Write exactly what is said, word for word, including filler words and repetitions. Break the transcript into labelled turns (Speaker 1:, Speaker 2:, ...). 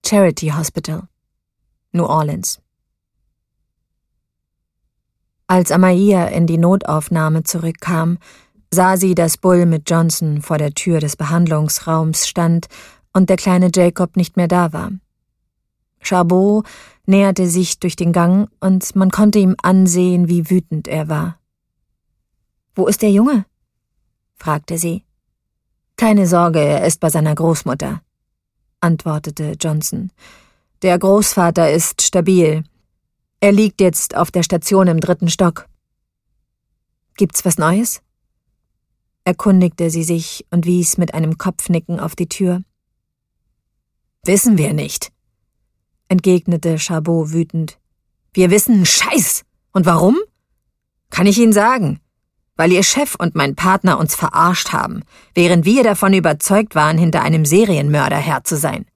Speaker 1: Charity Hospital, New Orleans. Als Amaya in die Notaufnahme zurückkam, sah sie, dass Bull mit Johnson vor der Tür des Behandlungsraums stand und der kleine Jacob nicht mehr da war. Chabot näherte sich durch den Gang und man konnte ihm ansehen, wie wütend er war. »Wo ist der Junge?« fragte sie. »Keine Sorge, er ist bei seiner Großmutter«, antwortete Johnson. »Der Großvater ist stabil. Er liegt jetzt auf der Station im dritten Stock.« »Gibt's was Neues?« erkundigte sie sich und wies mit einem Kopfnicken auf die Tür. »Wissen wir nicht«, entgegnete Chabot wütend. »Wir wissen Scheiß. Und warum? Kann ich Ihnen sagen. Weil Ihr Chef und mein Partner uns verarscht haben, während wir davon überzeugt waren, hinter einem Serienmörder her zu sein.